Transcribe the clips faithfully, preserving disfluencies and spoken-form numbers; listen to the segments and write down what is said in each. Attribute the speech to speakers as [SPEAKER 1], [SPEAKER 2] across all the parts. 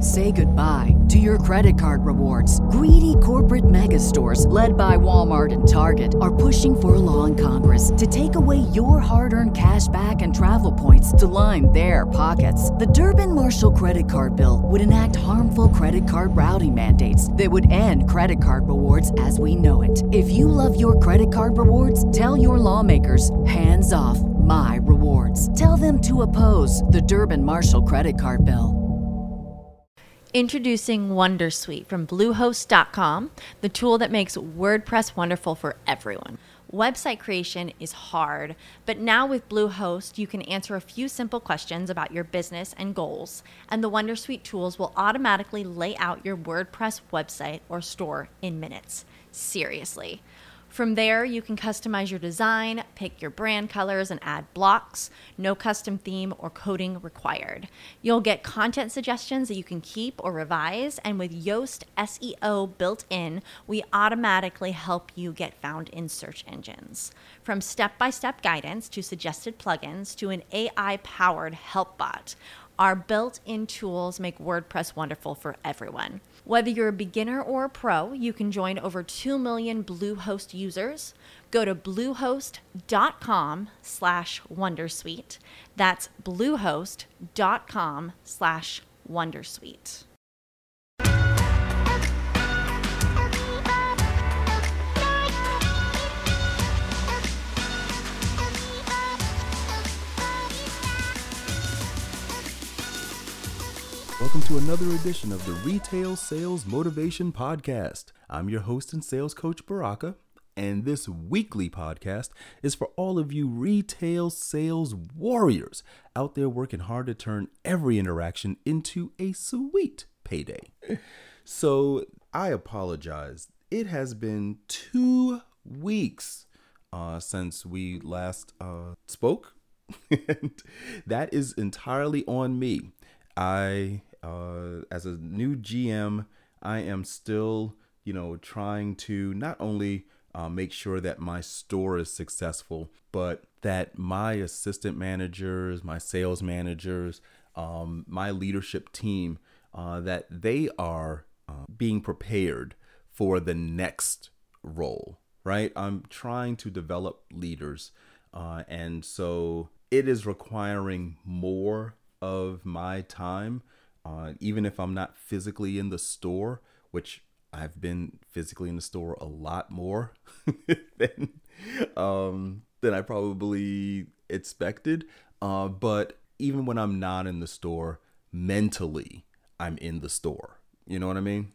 [SPEAKER 1] Say goodbye to your credit card rewards. Greedy corporate mega stores, led by Walmart and Target, are pushing for a law in Congress to take away your hard-earned cash back and travel points to line their pockets. The Durbin-Marshall credit card bill would enact harmful credit card routing mandates that would end credit card rewards as we know it. If you love your credit card rewards, tell your lawmakers, hands off my rewards. Tell them to oppose the Durbin-Marshall credit card bill.
[SPEAKER 2] Introducing Wondersuite from Bluehost dot com, the tool that makes WordPress wonderful for everyone. Website creation is hard, but now with Bluehost, you can answer a few simple questions about your business and goals, and the Wondersuite tools will automatically lay out your WordPress website or store in minutes. Seriously. From there, you can customize your design, pick your brand colors, and add blocks. No custom theme or coding required. You'll get content suggestions that you can keep or revise, and with Yoast S E O built in, we automatically help you get found in search engines. From step-by-step guidance to suggested plugins to an A I-powered help bot, our built-in tools make WordPress wonderful for everyone. Whether you're a beginner or a pro, you can join over two million Bluehost users. Go to bluehost.com slash Wondersuite. That's bluehost.com slash Wondersuite.
[SPEAKER 3] Welcome to another edition of the Retail Sales Motivation Podcast. I'm your host and sales coach, Baraka, and this weekly podcast is for all of you retail sales warriors out there working hard to turn every interaction into a sweet payday. So I apologize. It has been two weeks uh, since we last uh, spoke, and that is entirely on me. I, uh, as a new G M, I am still, you know, trying to not only uh, make sure that my store is successful, but that my assistant managers, my sales managers, um, my leadership team, uh, that they are uh, being prepared for the next role, right? I'm trying to develop leaders, uh, and so it is requiring more of my time, uh, even if I'm not physically in the store, which I've been physically in the store a lot more than, um, than I probably expected. Uh, but even when I'm not in the store, mentally, I'm in the store. You know what I mean?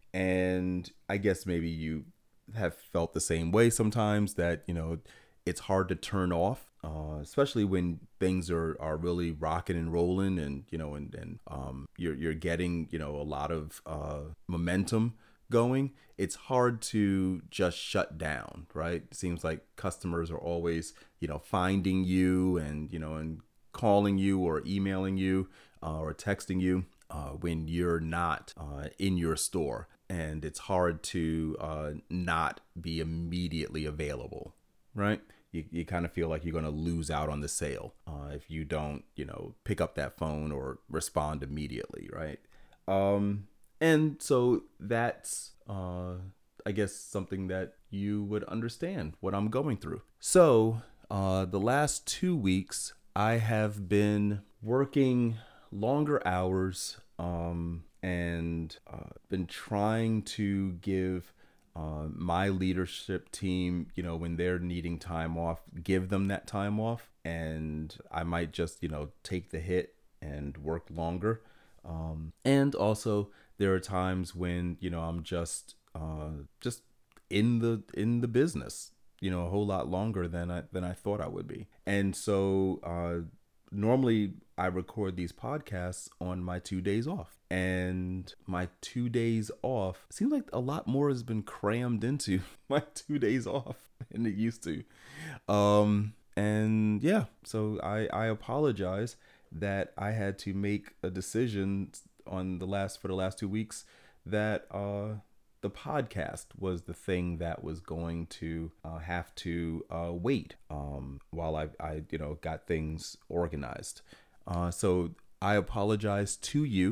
[SPEAKER 3] And I guess maybe you have felt the same way sometimes, that, you know, it's hard to turn off. Uh, especially when things are, are really rocking and rolling, and, you know, and, and um, you're, you're getting, you know, a lot of uh, momentum going. It's hard to just shut down, right? It seems like customers are always, you know, finding you and, you know, and calling you or emailing you uh, or texting you uh, when you're not uh, in your store. And it's hard to uh, not be immediately available, right? You, you kind of feel like you're going to lose out on the sale uh, if you don't, you know, pick up that phone or respond immediately, right? Um, and so that's, uh, I guess, something that you would understand what I'm going through. So uh, the last two weeks, I have been working longer hours um, and uh, been trying to give Uh, my leadership team, you know, when they're needing time off, give them that time off. And I might just, you know, take the hit and work longer. Um, and also there are times when, you know, I'm just, uh, just in the, in the business, you know, a whole lot longer than I, than I thought I would be. And so, uh, normally I record these podcasts on my two days off, and my two days off seems like a lot more has been crammed into my two days off than it used to. Um, and yeah, so I, I apologize that I had to make a decision on the last, for the last two weeks that, uh, the podcast was the thing that was going to uh, have to uh, wait um, while I, I, you know, got things organized. Uh, so I apologize to you.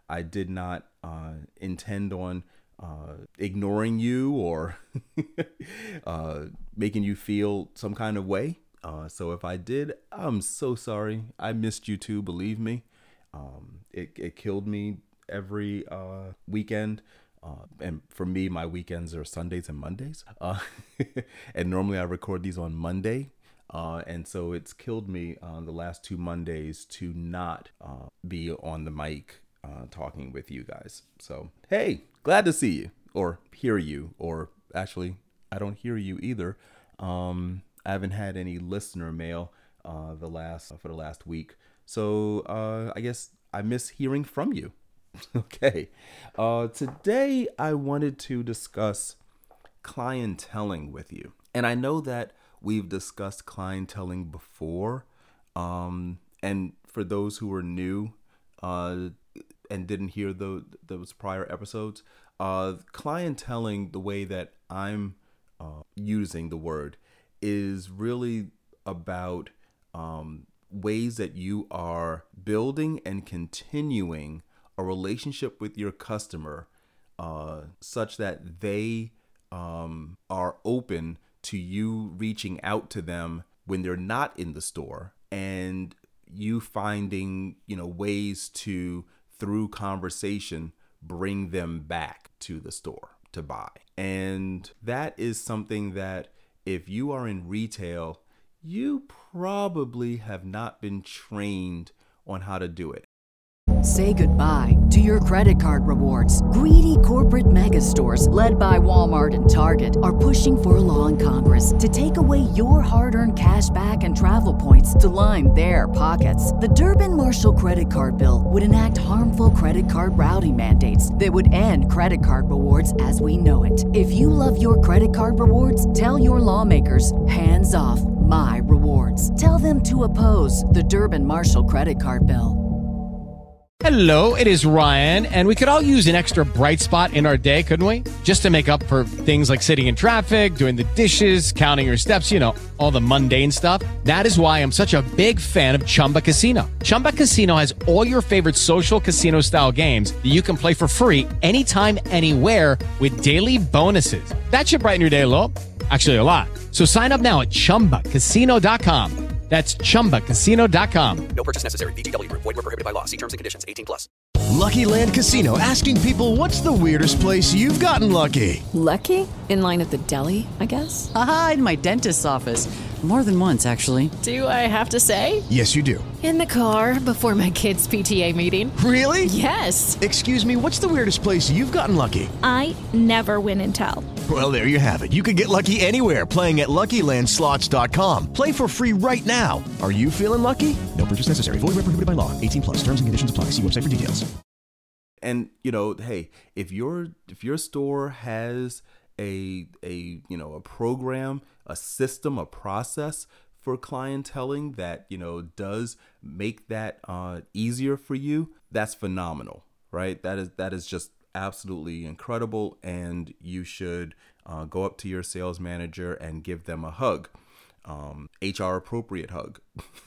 [SPEAKER 3] I did not uh, intend on uh, ignoring you or uh, making you feel some kind of way. Uh, so if I did, I'm so sorry. I missed you too, believe me. Um, it, it killed me every uh, weekend. Uh, and for me, my weekends are Sundays and Mondays. Uh, and normally I record these on Monday. Uh, and so it's killed me uh, the last two Mondays to not uh, be on the mic uh, talking with you guys. So, hey, glad to see you or hear you, or actually, I don't hear you either. Um, I haven't had any listener mail uh, the last for the last week. So uh, I guess I miss hearing from you. Okay. Uh, today, I wanted to discuss clienteling with you. And I know that we've discussed clienteling before. Um, and for those who are new uh, and didn't hear the, those prior episodes, uh, clienteling, the way that I'm uh, using the word, is really about um, ways that you are building and continuing a relationship with your customer uh, such that they um, are open to you reaching out to them when they're not in the store, and you finding, you know, ways to, through conversation, bring them back to the store to buy. And that is something that if you are in retail, you probably have not been trained on how to do it.
[SPEAKER 1] Say goodbye to your credit card rewards. Greedy corporate mega stores, led by Walmart and Target, are pushing for a law in Congress to take away your hard-earned cash back and travel points to line their pockets. The Durbin-Marshall credit card bill would enact harmful credit card routing mandates that would end credit card rewards as we know it. If you love your credit card rewards, tell your lawmakers, hands off my rewards. Tell them to oppose the Durbin-Marshall credit card bill.
[SPEAKER 4] Hello, it is Ryan, and we could all use an extra bright spot in our day, couldn't we? Just to make up for things like sitting in traffic, doing the dishes, counting your steps, you know, all the mundane stuff. That is why I'm such a big fan of Chumba Casino. Chumba Casino has all your favorite social casino-style games that you can play for free anytime, anywhere with daily bonuses. That should brighten your day a little. Actually, a lot. So sign up now at chumba casino dot com. That's chumba casino dot com.
[SPEAKER 5] No purchase necessary. V G W Group. Void where prohibited by law. See terms and conditions. eighteen plus.
[SPEAKER 6] Lucky Land Casino, asking people, what's the weirdest place you've gotten lucky?
[SPEAKER 7] Lucky? In line at the deli, I guess?
[SPEAKER 8] Aha, in my dentist's office. More than once, actually.
[SPEAKER 7] Do I have to say?
[SPEAKER 6] Yes, you do.
[SPEAKER 7] In the car before my kids' P T A meeting.
[SPEAKER 6] Really?
[SPEAKER 7] Yes.
[SPEAKER 6] Excuse me, what's the weirdest place you've gotten lucky?
[SPEAKER 9] I never win and tell.
[SPEAKER 6] Well, there you have it. You can get lucky anywhere, playing at Lucky Land Slots dot com. Play for free right now. Are you feeling lucky? No purchase necessary. Void where prohibited by law. eighteen plus. Terms and conditions apply. See website for details.
[SPEAKER 3] And, you know, hey, if your if your store has a a you know a program, a system, a process for clienteling that, you know, does make that uh, easier for you, that's phenomenal, right? That is that is just absolutely incredible, and you should uh, go up to your sales manager and give them a hug, um, H R appropriate hug,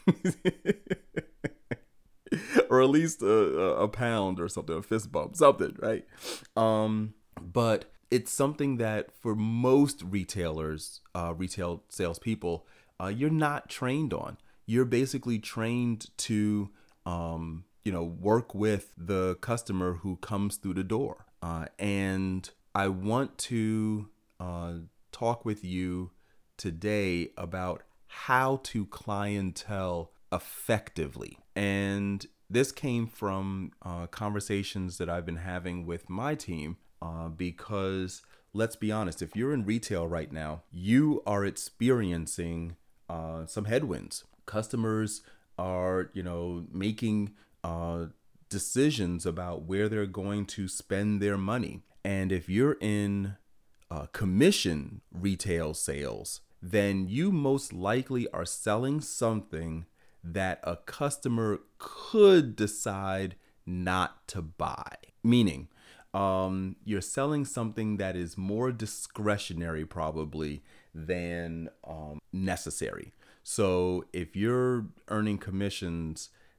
[SPEAKER 3] or at least a, a pound or something, a fist bump, something, right? Um, but it's something that for most retailers, uh, retail salespeople, uh, you're not trained on. You're basically trained to um, you know, work with the customer who comes through the door. Uh, and I want to uh, talk with you today about how to clientele effectively. And this came from uh, conversations that I've been having with my team uh, because let's be honest, if you're in retail right now, you are experiencing uh, some headwinds. Customers are, you know, making Uh, decisions about where they're going to spend their money. And if you're in uh, commission retail sales, then you most likely are selling something that a customer could decide not to buy. Meaning, um, you're selling something that is more discretionary probably than um, necessary. So if you're earning commissions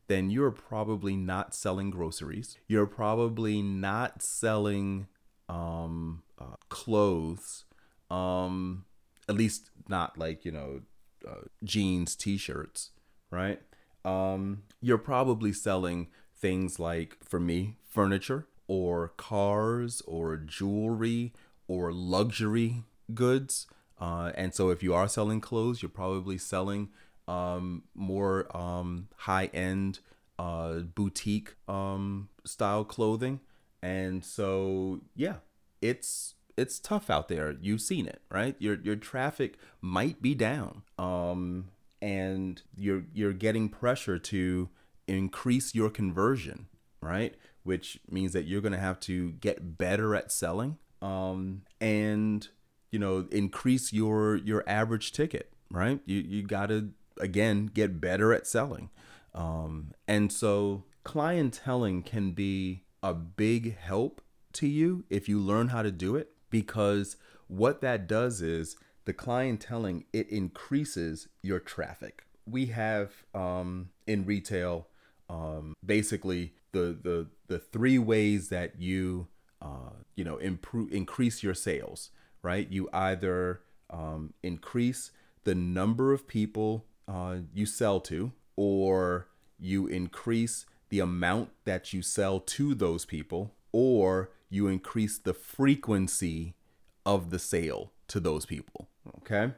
[SPEAKER 3] then you're probably not selling groceries. You're probably not selling um, uh, clothes, um, at least not like, you know, uh, jeans, t-shirts, right? Um, you're probably selling things like, for me, furniture or cars or jewelry or luxury goods. Uh, and so if you are selling clothes, you're probably selling um, more um, high-end uh, boutique um, style clothing. And so, yeah, it's it's tough out there. You've seen it, right? Your your traffic might be down, um, and you're you're getting pressure to increase your conversion, right? Which means that you're going to have to get better at selling, um, and you know, increase your your average ticket, right? You you got to again get better at selling, um, and so clienteling can be a big help to you if you learn how to do it, because what that does is the clienteling, it increases your traffic. We have um, in retail um, basically the the the three ways that you uh, you know improve increase your sales. Right? You either um, increase the number of people uh, you sell to, or you increase the amount that you sell to those people, or you increase the frequency of the sale to those people. Okay?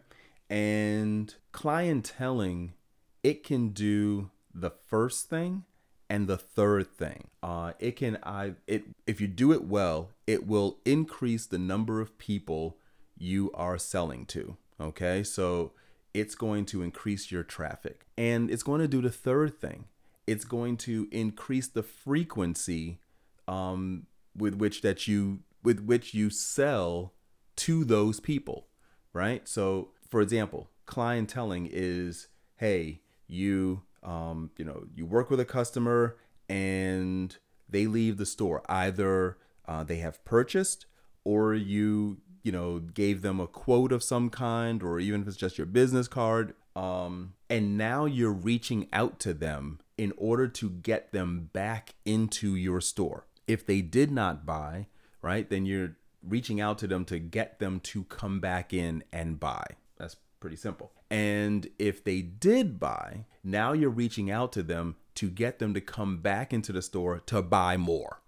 [SPEAKER 3] And clienteling, it can do the first thing and the third thing. Uh, it can, I, it, if you do it well, it will increase the number of people you are selling to. Okay. So it's going to increase your traffic, and it's going to do the third thing. It's going to increase the frequency, um, with which that you, with which you sell to those people. Right. So for example, clienteling is, hey, you, Um, you know, you work with a customer and they leave the store. Either uh, they have purchased, or you, you know, gave them a quote of some kind, or even if it's just your business card. Um, and now you're reaching out to them in order to get them back into your store. If they did not buy, right, then you're reaching out to them to get them to come back in and buy. That's pretty simple. And if they did buy, now you're reaching out to them to get them to come back into the store to buy more.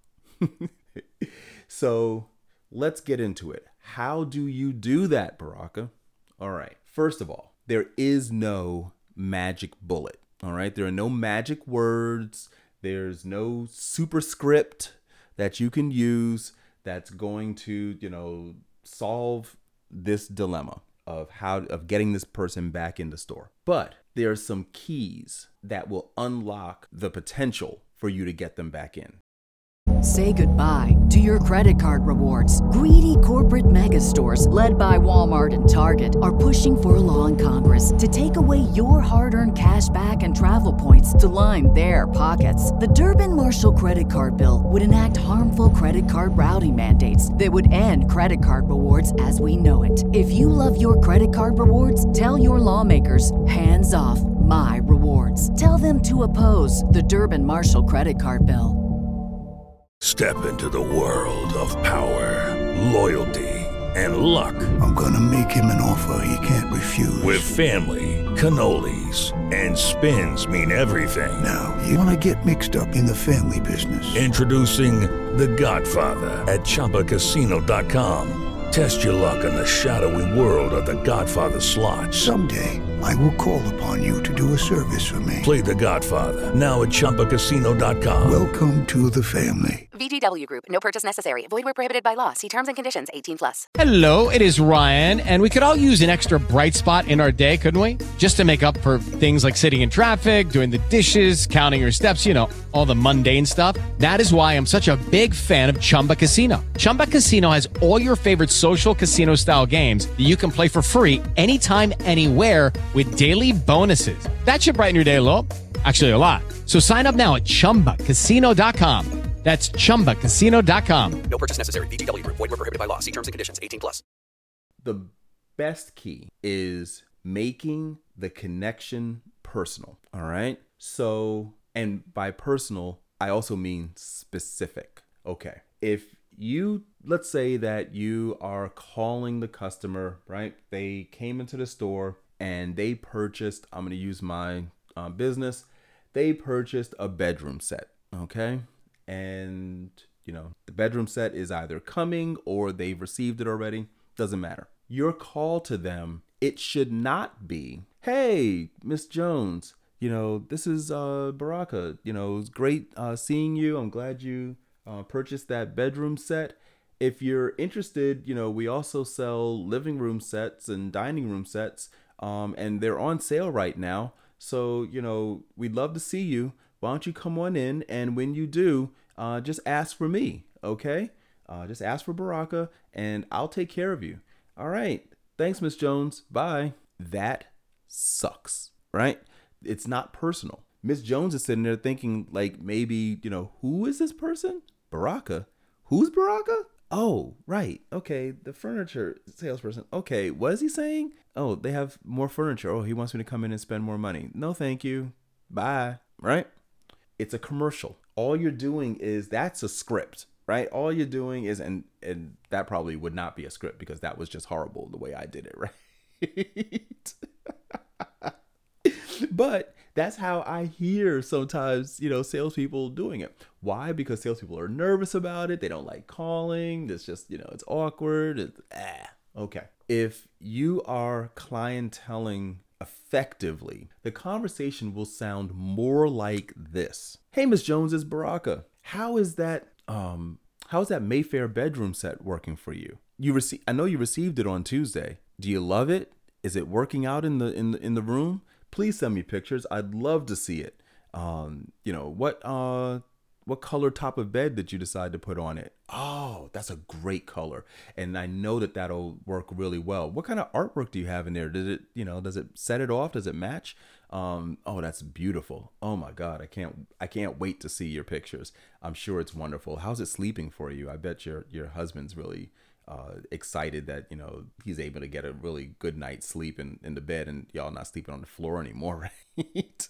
[SPEAKER 3] So let's get into it. How do you do that, Baraka? All right. First of all, there is no magic bullet. All right. There are no magic words. There's no superscript that you can use that's going to, you know, solve this dilemma of how of getting this person back in the store. But there are some keys that will unlock the potential for you to get them back in.
[SPEAKER 1] Say goodbye to your credit card rewards. Greedy corporate mega stores, led by Walmart and Target, are pushing for a law in Congress to take away your hard-earned cash back and travel points to line their pockets. The Durbin-Marshall credit card bill would enact harmful credit card routing mandates that would end credit card rewards as we know it. If you love your credit card rewards, tell your lawmakers, hands off my rewards. Tell them to oppose the Durbin-Marshall credit card bill.
[SPEAKER 10] Step into the world of power, loyalty, and luck.
[SPEAKER 11] I'm gonna make him an offer he can't refuse.
[SPEAKER 10] With family, cannolis, and spins mean everything.
[SPEAKER 11] Now, you wanna get mixed up in the family business.
[SPEAKER 10] Introducing The Godfather at Chumba Casino dot com. Test your luck in the shadowy world of The Godfather slot.
[SPEAKER 11] Someday, I will call upon you to do a service for me.
[SPEAKER 10] Play The Godfather, now at Chumba Casino dot com.
[SPEAKER 11] Welcome to the family.
[SPEAKER 12] V G W Group. No purchase necessary. Void where prohibited by law. See terms and conditions. eighteen plus.
[SPEAKER 4] Hello, it is Ryan, and we could all use an extra bright spot in our day, couldn't we? Just to make up for things like sitting in traffic, doing the dishes, counting your steps, you know, all the mundane stuff. That is why I'm such a big fan of Chumba Casino. Chumba Casino has all your favorite social casino-style games that you can play for free anytime, anywhere, with daily bonuses. That should brighten your day a little. Actually, a lot. So sign up now at Chumba Casino dot com. That's Chumba Casino dot com.
[SPEAKER 5] No purchase necessary. V G W Group. Void where prohibited by law. See terms and conditions. eighteen plus.
[SPEAKER 3] The best key is making the connection personal. All right. So And by personal, I also mean specific. Okay. If you, let's say that you are calling the customer, right? They came into the store and they purchased, I'm going to use my uh, business, they purchased a bedroom set, okay? And, you know, the bedroom set is either coming or they've received it already. Doesn't matter. Your call to them, it should not be, hey, Miss Jones, you know, this is uh, Baraka. You know, it was great uh, seeing you. I'm glad you uh, purchased that bedroom set. If you're interested, you know, we also sell living room sets and dining room sets, um, and they're on sale right now. So, you know, we'd love to see you. Why don't you come on in? And when you do, uh, just ask for me, okay? Uh, just ask for Baraka, and I'll take care of you. All right. Thanks, Miss Jones. Bye. That sucks, right? It's not personal. Miss Jones is sitting there thinking, like, maybe, you know, who is this person? Baraka. Who's Baraka? Oh, right. Okay. The furniture salesperson. Okay. What is he saying? Oh, they have more furniture. Oh, he wants me to come in and spend more money. No, thank you. Bye. Right? It's a commercial. All you're doing is, that's a script, right? All you're doing is, and, and that probably would not be a script because that was just horrible the way I did it, right? But that's how I hear sometimes, you know, salespeople doing it. Why? Because salespeople are nervous about it. They don't like calling. It's just, you know, it's awkward. It's, ah, okay. If you are clienteling effectively, the conversation will sound more like this. Hey, Miss Jones, it's Baraka. How is that, um, how's that Mayfair bedroom set working for you? You rece- I know you received it on Tuesday. Do you love it? Is it working out in the, in the, in the room? Please send me pictures. I'd love to see it. Um, you know, what uh what color top of bed did you decide to put on it? Oh, that's a great color. And I know that that'll work really well. What kind of artwork do you have in there? Did it, you know, does it set it off? Does it match? Um, oh, that's beautiful. Oh my God. I can't, I can't wait to see your pictures. I'm sure it's wonderful. How's it sleeping for you? I bet your, your husband's really uh, excited that, you know, he's able to get a really good night's sleep in, in the bed and y'all not sleeping on the floor anymore, right?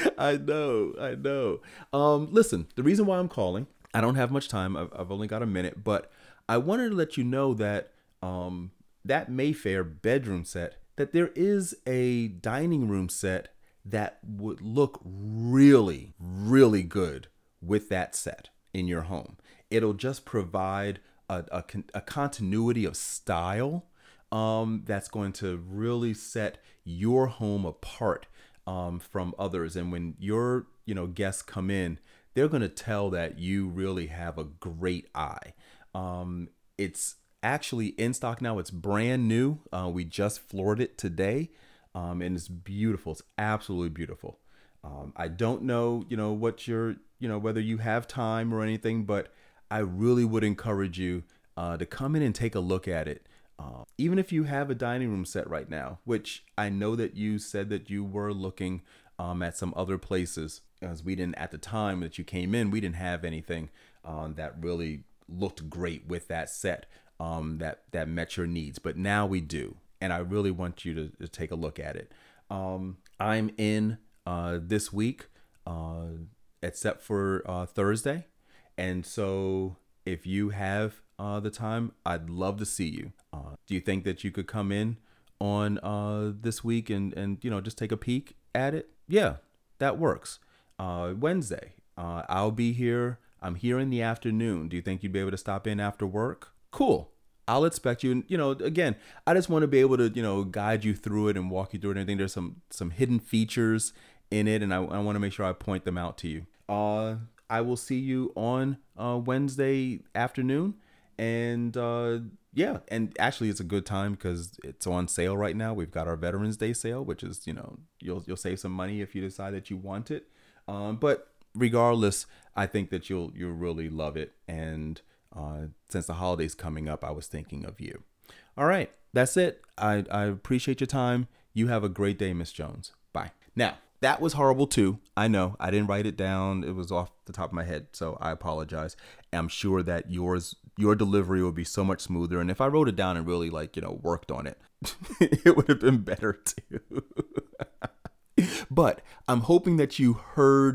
[SPEAKER 3] I know, I know. Um, listen, the reason why I'm calling, I don't have much time. I've, I've only got a minute, but I wanted to let you know that um, that Mayfair bedroom set, that there is a dining room set that would look really, really good with that set in your home. It'll just provide a, a, a continuity of style um, that's going to really set your home apart Um, from others. And when your, you know, guests come in, they're going to tell that you really have a great eye. Um, it's actually in stock now. It's brand new. Uh, we just floored it today. Um, and it's beautiful. It's absolutely beautiful. Um, I don't know, you know, what you're, you know, whether you have time or anything, but I really would encourage you uh, to come in and take a look at it. Uh, even if you have a dining room set right now, which I know that you said that you were looking um, at some other places, as we didn't, at the time that you came in, we didn't have anything um, that really looked great with that set um, that, that met your needs. But now we do. And I really want you to, to take a look at it. Um, I'm in uh, this week, uh, except for uh, Thursday. And so if you have uh, the time, I'd love to see you. Uh, do you think that you could come in on uh, this week and, and, you know, just take a peek at it? Yeah, that works. Uh, Wednesday, uh, I'll be here. I'm here in the afternoon. Do you think you'd be able to stop in after work? Cool. I'll expect you. And, you know, again, I just want to be able to, you know, guide you through it and walk you through it. And I think there's some, some hidden features in it. And I, I want to make sure I point them out to you. Uh, I will see you on uh, Wednesday afternoon. And uh, yeah, and actually it's a good time because it's on sale right now. We've got our Veterans Day sale, which is, you know, you'll you'll save some money if you decide that you want it. Um, but regardless, I think that you'll you'll really love it. And uh, since the holiday's coming up, I was thinking of you. All right, that's it. I, I appreciate your time. You have a great day, Miss Jones. Bye. Now, that was horrible too. I know. I didn't write it down. It was off the top of my head, so I apologize. I'm sure that yours, your delivery will be so much smoother. And if I wrote it down and really, like, you know, worked on it, it would have been better too. But I'm hoping that you heard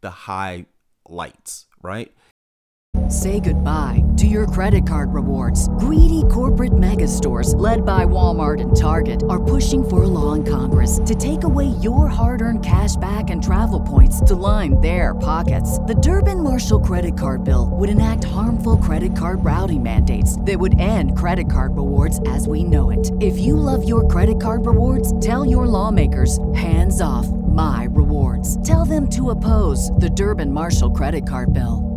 [SPEAKER 3] the highlights, right?
[SPEAKER 1] Say goodbye to your credit card rewards. Greedy corporate mega stores, led by Walmart and Target, are pushing for a law in Congress to take away your hard-earned cash back and travel points to line their pockets. The Durbin-Marshall credit card bill would enact harmful credit card routing mandates that would end credit card rewards as we know it. If you love your credit card rewards, tell your lawmakers, hands off my rewards. Tell them to oppose the Durbin-Marshall credit card bill.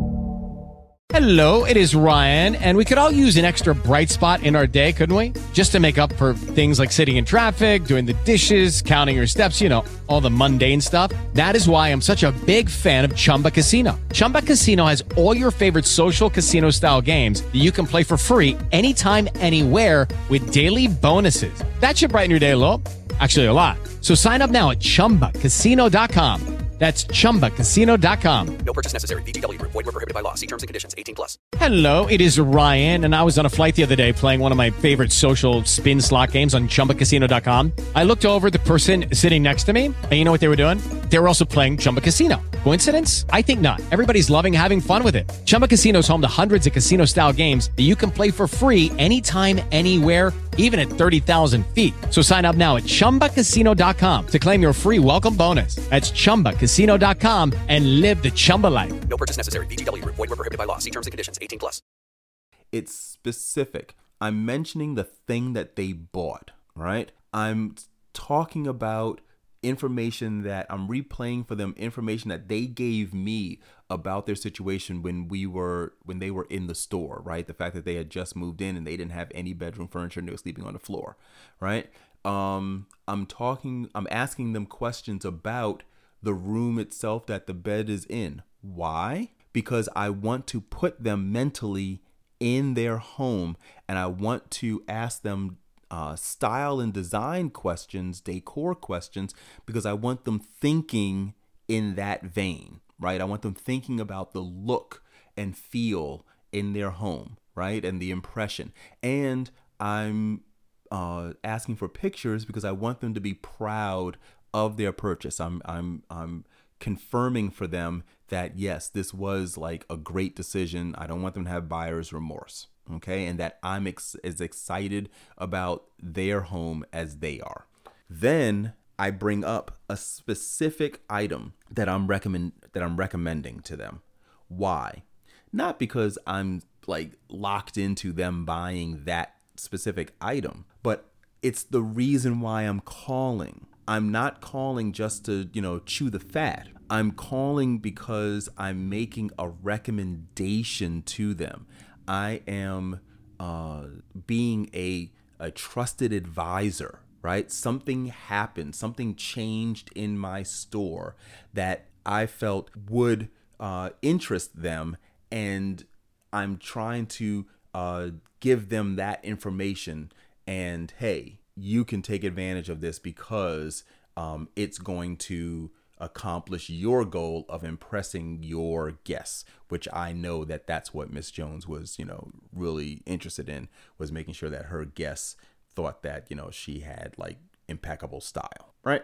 [SPEAKER 4] Hello, it is Ryan, and we could all use an extra bright spot in our day, couldn't we? Just to make up for things like sitting in traffic, doing the dishes, counting your steps, you know, all the mundane stuff. That is why I'm such a big fan of Chumba Casino. Chumba Casino has all your favorite social casino-style games that you can play for free anytime, anywhere with daily bonuses. That should brighten your day a little. Actually, a lot. So sign up now at chumba casino dot com. That's chumba casino dot com.
[SPEAKER 5] No purchase necessary. V G W Group. Void where prohibited by law. See terms and conditions. eighteen plus.
[SPEAKER 4] Hello, it is Ryan, and I was on a flight the other day playing one of my favorite social spin slot games on chumba casino dot com. I looked over at the person sitting next to me, and you know what they were doing? They were also playing Chumba Casino. Coincidence? I think not. Everybody's loving having fun with it. Chumba Casino is home to hundreds of casino-style games that you can play for free anytime, anywhere, even at thirty thousand feet. So sign up now at chumba casino dot com to claim your free welcome bonus. That's chumba casino dot com and live the Chumba life.
[SPEAKER 5] No purchase necessary. V G W Group. Void where prohibited by law. See terms and conditions. eighteen plus.
[SPEAKER 3] It's specific. I'm mentioning the thing that they bought, right? I'm talking about information that I'm replaying for them, information that they gave me about their situation when we were when they were in the store, right? The fact that they had just moved in and they didn't have any bedroom furniture and they were sleeping on the floor, right? Um, I'm talking, I'm asking them questions about the room itself that the bed is in. Why? Because I want to put them mentally in their home, and I want to ask them uh, style and design questions, decor questions, because I want them thinking in that vein, right? I want them thinking about the look and feel in their home, right? And the impression. And I'm uh, asking for pictures because I want them to be proud of their purchase. I'm I'm I'm confirming for them that yes, this was like a great decision. I don't want them to have buyer's remorse, okay? And that I'm ex- as excited about their home as they are. Then I bring up a specific item that I'm recommend that I'm recommending to them. Why? Not because I'm like locked into them buying that specific item, but it's the reason why I'm calling. I'm not calling just to, you know, chew the fat. I'm calling because I'm making a recommendation to them. I am uh, being a, a trusted advisor, right? Something happened, something changed in my store that I felt would uh, interest them, and I'm trying to uh, give them that information. And hey, you can take advantage of this because um, it's going to accomplish your goal of impressing your guests, which I know that that's what Miss Jones was, you know, really interested in, was making sure that her guests thought that, you know, she had like impeccable style, right?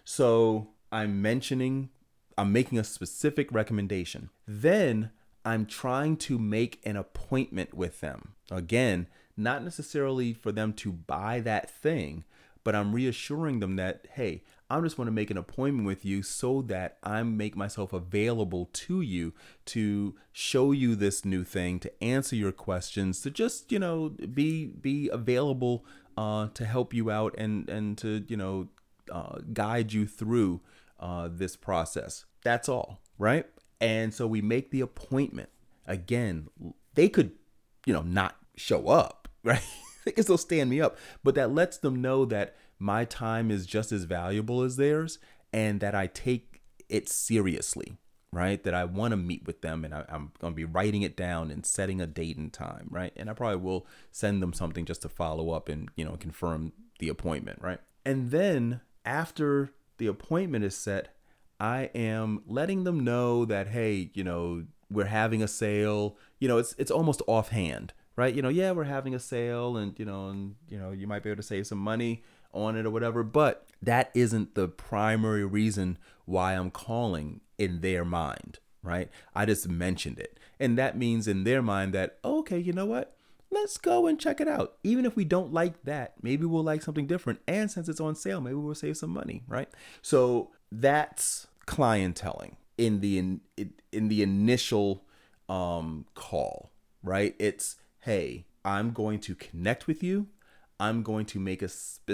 [SPEAKER 3] So I'm mentioning, I'm making a specific recommendation. Then I'm trying to make an appointment with them. Again, not necessarily for them to buy that thing, but I'm reassuring them that, hey, I just want to make an appointment with you so that I make myself available to you to show you this new thing, to answer your questions, to just, you know, be be available uh, to help you out and, and to, you know, uh, guide you through uh, this process. That's all, right? And so we make the appointment. Again, they could, you know, not show up. Right? They can still stand me up, but that lets them know that my time is just as valuable as theirs and that I take it seriously, right? That I want to meet with them, and I, I'm going to be writing it down and setting a date and time, right? And I probably will send them something just to follow up and, you know, confirm the appointment, right? And then after the appointment is set, I am letting them know that, hey, you know, we're having a sale. You know, it's it's almost offhand. Right, you know, yeah, we're having a sale, and you know, and you know, you might be able to save some money on it or whatever, but that isn't the primary reason why I'm calling in their mind, right? I just mentioned it. And that means in their mind that, okay, you know what? Let's go and check it out. Even if we don't like that, maybe we'll like something different. And since it's on sale, maybe we'll save some money, right? So that's clienteling in the in, in the initial um, call, right? It's, hey, I'm going to connect with you. I'm going to make a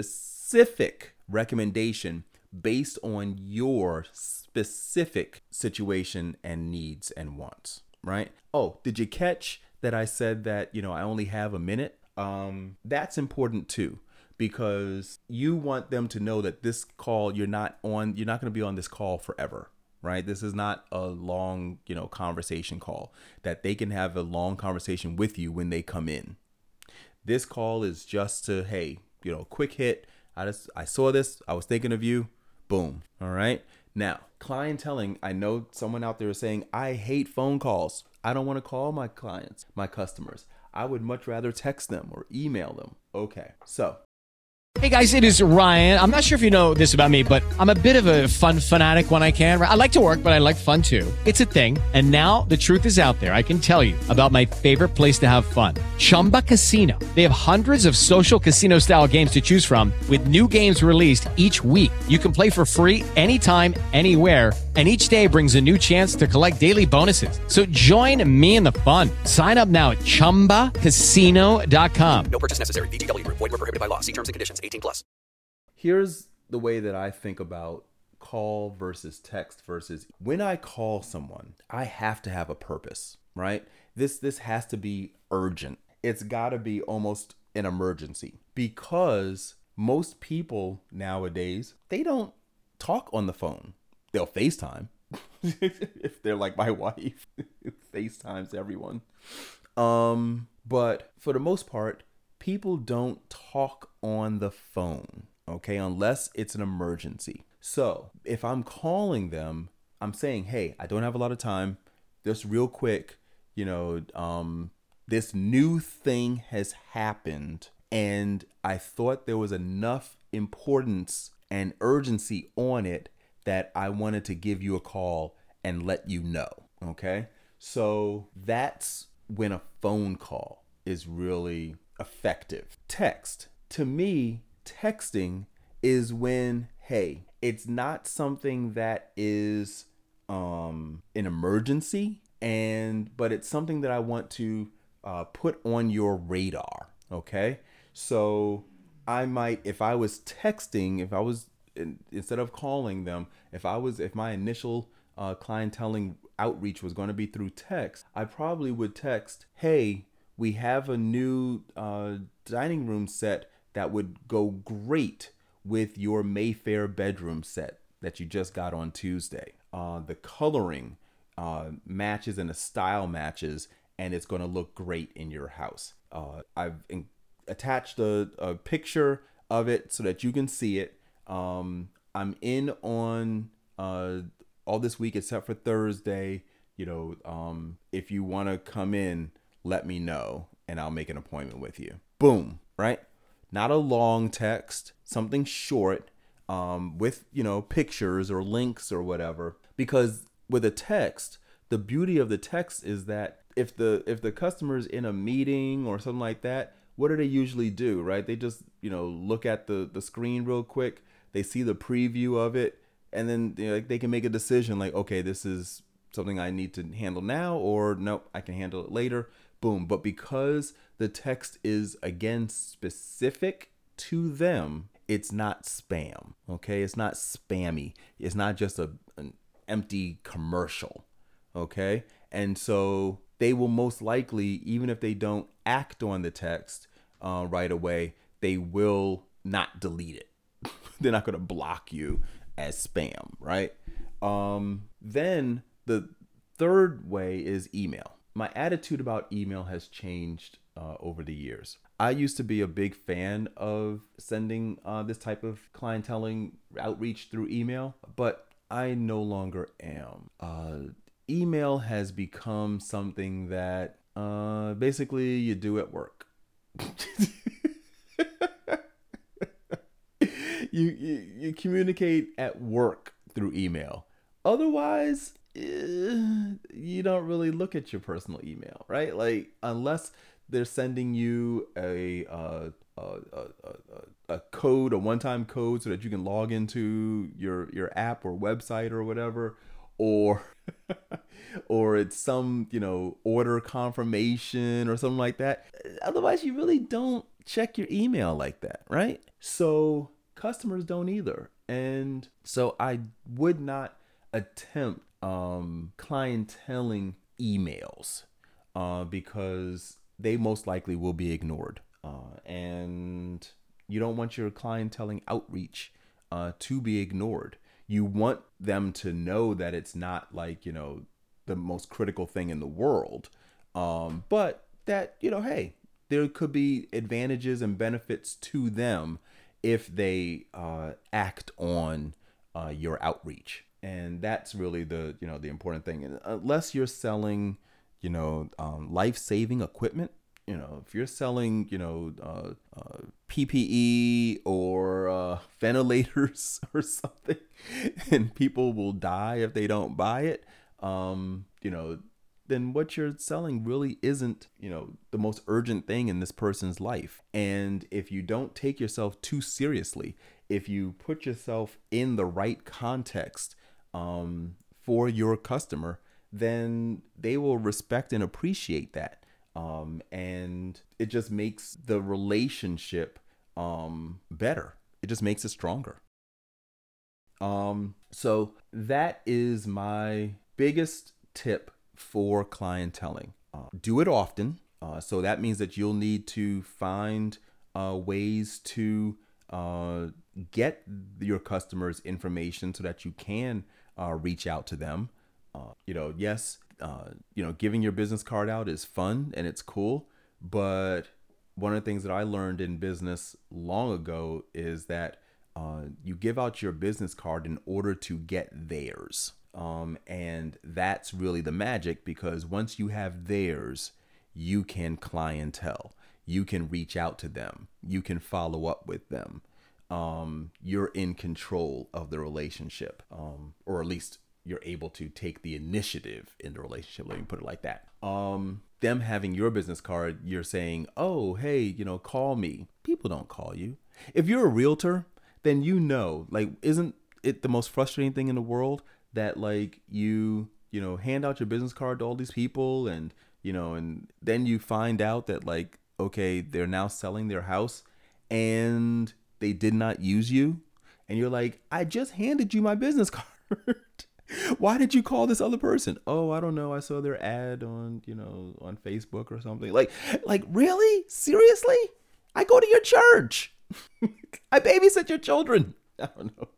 [SPEAKER 3] specific recommendation based on your specific situation and needs and wants, right? Oh, did you catch that I said that, you know, I only have a minute? Um, that's important too, because you want them to know that this call, you're not on, you're not going to be on this call forever, right? This is not a long, you know, conversation call that they can have a long conversation with you when they come in. This call is just to, hey, you know, quick hit. I just, I saw this. I was thinking of you. Boom. All right. Now, clienteling. I know someone out there is saying, I hate phone calls. I don't want to call my clients, my customers. I would much rather text them or email them. Okay. So.
[SPEAKER 4] Hey guys, it is Ryan. I'm not sure if you know this about me, but I'm a bit of a fun fanatic when I can. I like to work, but I like fun too. It's a thing. And now the truth is out there. I can tell you about my favorite place to have fun. Chumba Casino. They have hundreds of social casino style games to choose from with new games released each week. You can play for free anytime, anywhere. And each day brings a new chance to collect daily bonuses. So join me in the fun. Sign up now at chumba casino dot com.
[SPEAKER 5] No purchase necessary. V G W. Void where prohibited by law. See terms and conditions. eighteen plus.
[SPEAKER 3] Here's the way that I think about call versus text versus when I call someone, I have to have a purpose, right? This this has to be urgent. It's got to be almost an emergency, because most people nowadays, they don't talk on the phone. They'll FaceTime. If they're like my wife, FaceTimes everyone. Um, but for the most part, people don't talk on the phone, okay, unless it's an emergency. So if I'm calling them, I'm saying, hey, I don't have a lot of time. Just real quick, you know, um, this new thing has happened, and I thought there was enough importance and urgency on it that I wanted to give you a call and let you know, okay? So that's when a phone call is really effective. Text. To me, texting is when, hey, it's not something that is um, an emergency, and but it's something that I want to uh, put on your radar, okay? So I might, if I was texting, if I was, instead of calling them, if I was, if my initial uh, clienteling outreach was going to be through text, I probably would text, hey, we have a new uh, dining room set that would go great with your Mayfair bedroom set that you just got on Tuesday. Uh, the coloring uh, matches and the style matches, and it's going to look great in your house. Uh, I've in- attached a, a picture of it so that you can see it. Um, I'm in on uh, all this week except for Thursday. You know, um, if you want to come in, let me know and I'll make an appointment with you. Boom, right? Not a long text, something short, um, with, you know, pictures or links or whatever. Because with a text, the beauty of the text is that if the if the customer's in a meeting or something like that, what do they usually do, right? They just, you know, look at the, the screen real quick. They see the preview of it, and then, you know, they can make a decision like, okay, this is something I need to handle now, or nope, I can handle it later. Boom. But because the text is, again, specific to them, it's not spam, okay? It's not spammy. It's not just a, an empty commercial, okay? And so they will most likely, even if they don't act on the text uh, right away, they will not delete it. They're not going to block you as spam, right? Um, then the third way is email. My attitude about email has changed uh, over the years. I used to be a big fan of sending uh, this type of clienteling outreach through email, but I no longer am. Uh, email has become something that uh, basically you do at work. you, you you communicate at work through email. Otherwise, eh, you don't really look at your personal email, right? Like, unless they're sending you a uh, a, a, a, a code, a one-time code, so that you can log into your your app or website or whatever, or or it's some, you know, order confirmation or something like that. Otherwise, you really don't check your email like that, right? So customers don't either. And so I would not attempt um, clienteling emails uh, because they most likely will be ignored. Uh, and you don't want your clienteling outreach uh, to be ignored. You want them to know that it's not like, you know, the most critical thing in the world. Um, but that, you know, hey, there could be advantages and benefits to them if they uh, act on uh, your outreach. And that's really the, you know, the important thing. And unless you're selling, you know, um, life-saving equipment, you know, if you're selling, you know, uh, uh, P P E or uh, ventilators or something, and people will die if they don't buy it, um, you know, then what you're selling really isn't, you know, the most urgent thing in this person's life. And if you don't take yourself too seriously, if you put yourself in the right context um, for your customer, then they will respect and appreciate that. Um, and it just makes the relationship um, better. It just makes it stronger. Um, so that is my biggest tip for clienteling. Uh, do it often. Uh, so that means that you'll need to find uh, ways to uh, get your customers' information so that you can uh, reach out to them. Uh, you know, yes, uh, you know, giving your business card out is fun and it's cool. But one of the things that I learned in business long ago is that uh, you give out your business card in order to get theirs. Um, and that's really the magic, because once you have theirs, you can clientele, you can reach out to them, you can follow up with them. Um, you're in control of the relationship, um, or at least you're able to take the initiative in the relationship. Let me put it like that. Um, them having your business card, you're saying, oh, hey, you know, call me. People don't call you. If you're a realtor, then you know, like, isn't it the most frustrating thing in the world that, like, you, you know, hand out your business card to all these people, and, you know, and then you find out that, like, okay, they're now selling their house and they did not use you. And you're like, I just handed you my business card. Why did you call this other person? Oh, I don't know. I saw their ad on, you know, on Facebook or something. Like, like, really? Seriously? I go to your church. I babysit your children. I don't know.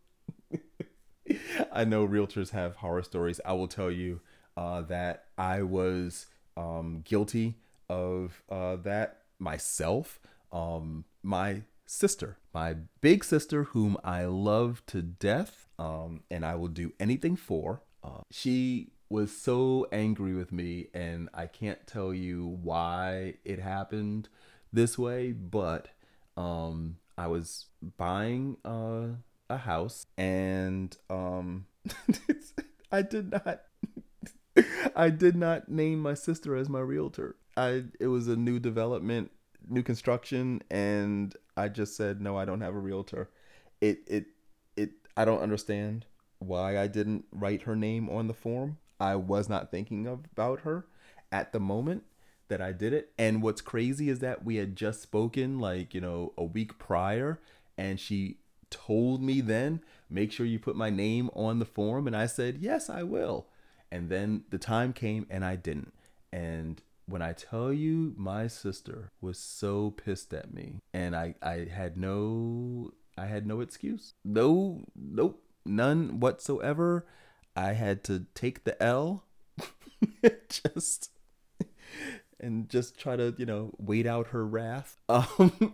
[SPEAKER 3] I know realtors have horror stories. I will tell you uh, that I was um, guilty of uh, that myself. Um, my sister, my big sister, whom I love to death, um, and I will do anything for. Uh, she was so angry with me, and I can't tell you why it happened this way, but um, I was buying uh, a house, and um, I did not, I did not name my sister as my realtor. I it was a new development, new construction, and I just said, no, I don't have a realtor. It, it, it, I don't understand why I didn't write her name on the form. I was not thinking of, about her at the moment that I did it. And what's crazy is that we had just spoken, like, you know, a week prior, and she told me then, make sure you put my name on the form. And I said, yes, I will. And then the time came and I didn't. And when I tell you, my sister was so pissed at me, and I, I had no, I had no excuse. No, nope, none whatsoever. I had to take the L just, and just try to, you know, wait out her wrath. Um,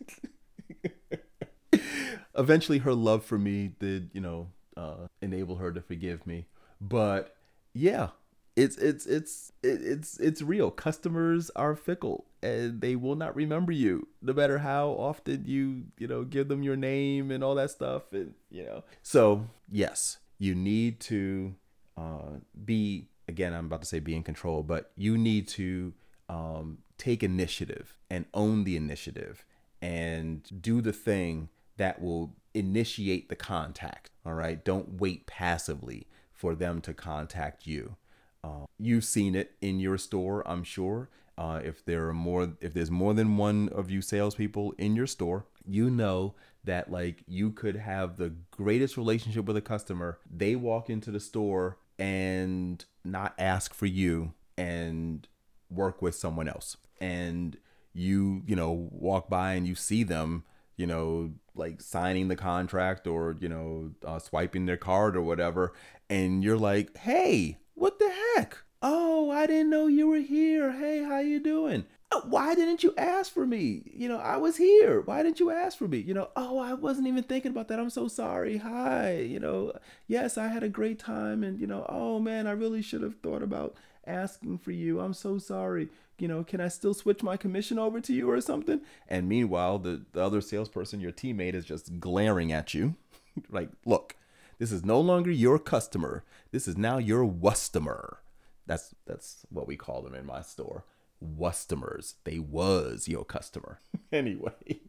[SPEAKER 3] eventually her love for me did, you know, uh, enable her to forgive me. But yeah, It's it's it's it's it's real. Customers are fickle, and they will not remember you, no matter how often you you know give them your name and all that stuff, and you know. So yes, you need to uh, be again. I'm about to say be in control, but you need to um, take initiative and own the initiative and do the thing that will initiate the contact. All right, don't wait passively for them to contact you. Uh, you've seen it in your store, I'm sure. Uh, if there are more, if there's more than one of you salespeople in your store, you know that like you could have the greatest relationship with a customer. They walk into the store and not ask for you and work with someone else. And you, you know, walk by and you see them, you know, like signing the contract or, you know, uh, swiping their card or whatever. And you're like, hey, what the heck? Oh, I didn't know you were here. Hey, how you doing? Oh, why didn't you ask for me? You know, I was here. Why didn't you ask for me? You know, oh, I wasn't even thinking about that. I'm so sorry. Hi. You know, yes, I had a great time. And, you know, oh, man, I really should have thought about asking for you. I'm so sorry. You know, can I still switch my commission over to you or something? And meanwhile, the, the other salesperson, your teammate, is just glaring at you. Like, look, this is no longer your customer. This is now your wustomer. That's that's what we call them in my store. Wustomers. They was your customer. Anyway.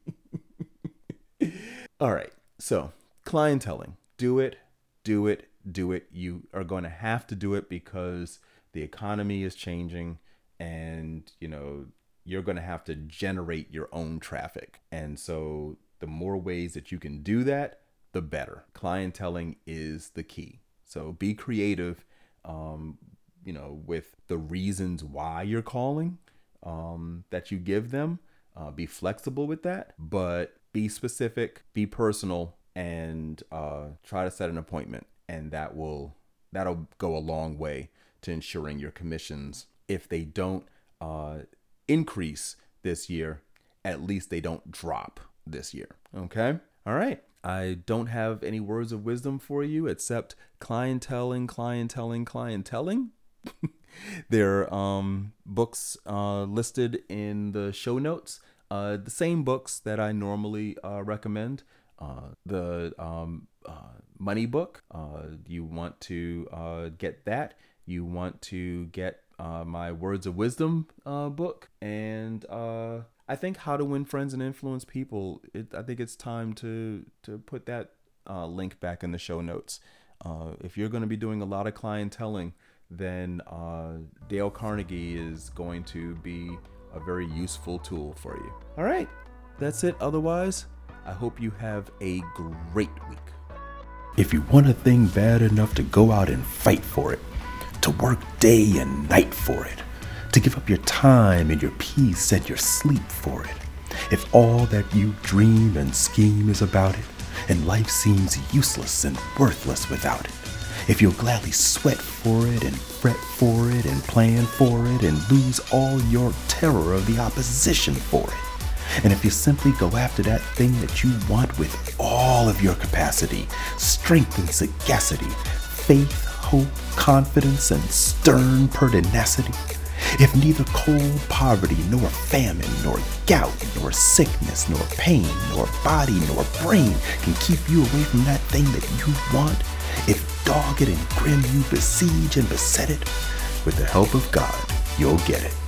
[SPEAKER 3] All right. So clienteling. Do it, do it, do it. You are going to have to do it because the economy is changing and, you know, you're going to have to generate your own traffic. And so the more ways that you can do that, the better. Clienteling is the key. So be creative, um, you know, with the reasons why you're calling um, that you give them. Uh, be flexible with that, but be specific, be personal, and uh, try to set an appointment. And that will that'll go a long way to ensuring your commissions. If they don't uh, increase this year, at least they don't drop this year. Okay? All right. I don't have any words of wisdom for you except clienteling, clienteling, clienteling. There are um, books uh, listed in the show notes. Uh, the same books that I normally uh, recommend. Uh, the um, uh, money book. Uh, you want to uh, get that. You want to get uh, my Words of Wisdom uh, book. And uh, I think How to Win Friends and Influence People. It, I think it's time to to put that uh, link back in the show notes. Uh, if you're going to be doing a lot of clienteling, then uh, Dale Carnegie is going to be a very useful tool for you. All right, that's it. Otherwise, I hope you have a great week.
[SPEAKER 13] If you want a thing bad enough to go out and fight for it, to work day and night for it, to give up your time and your peace and your sleep for it, if all that you dream and scheme is about it, and life seems useless and worthless without it, if you'll gladly sweat for it and fret for it and plan for it and lose all your terror of the opposition for it, and if you simply go after that thing that you want with all of your capacity, strength and sagacity, faith, hope, confidence, and stern pertinacity, if neither cold poverty, nor famine, nor gout, nor sickness, nor pain, nor body, nor brain can keep you away from that thing that you want, if dogged and grim you besiege and beset it, with the help of God, you'll get it.